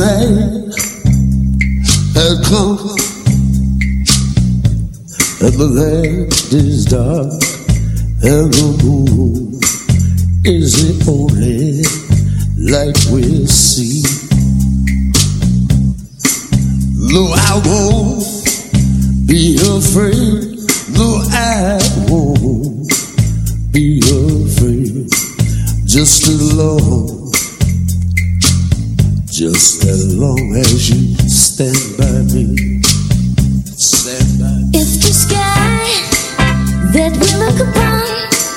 night had come and the land is dark and the moon is the only light we'll see. No, I won't be afraid. No, I won't be afraid. Just as long as you stand by me. Stand by me. If the sky that we look upon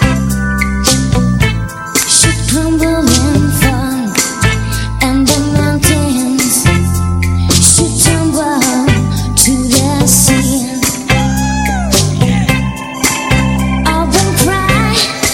should crumble and fall, and the mountains should tumble to the sea, I won't cry,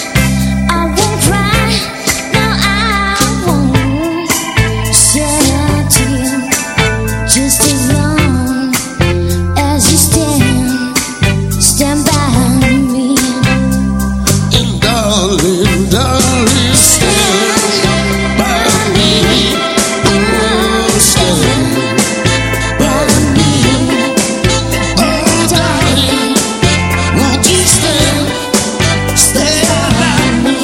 no, I won't shed a tear. Just as long as you stand by me. And darling, stand by me. Oh, stand by me. Oh, darling, won't you stand by me?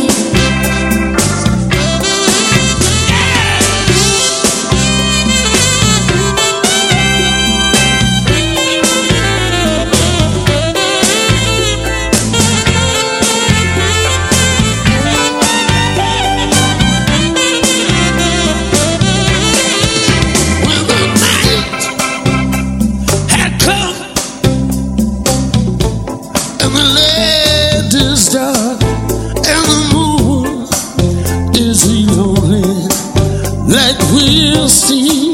When the night had come and the land is dark and the moon is the only light we'll see.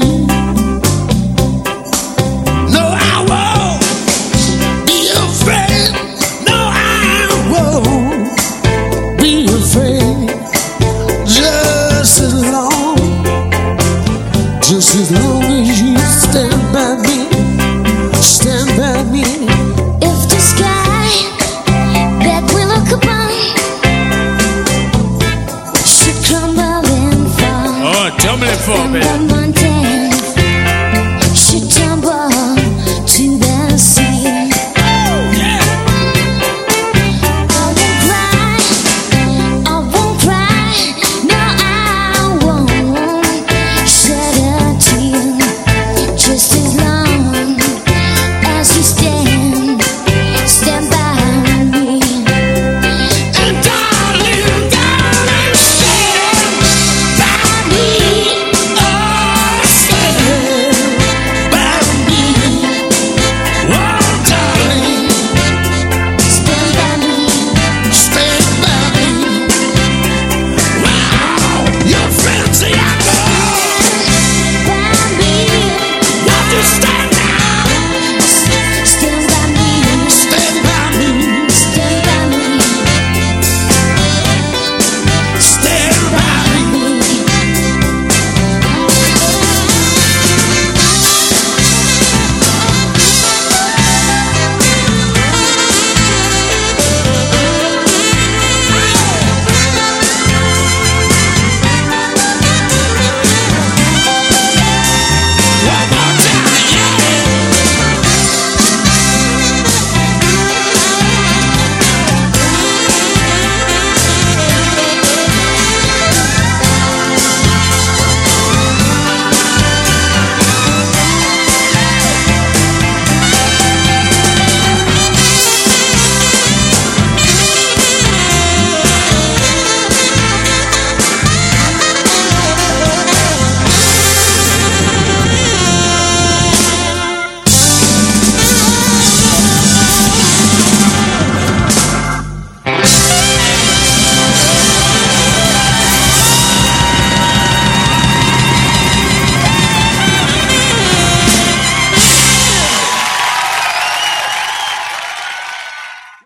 No, I won't be afraid. No, I won't be afraid. Just as long as you stand by me. Stand by me. If the sky that we look upon should crumble and fall, Oh, tell me that for and me. the mountains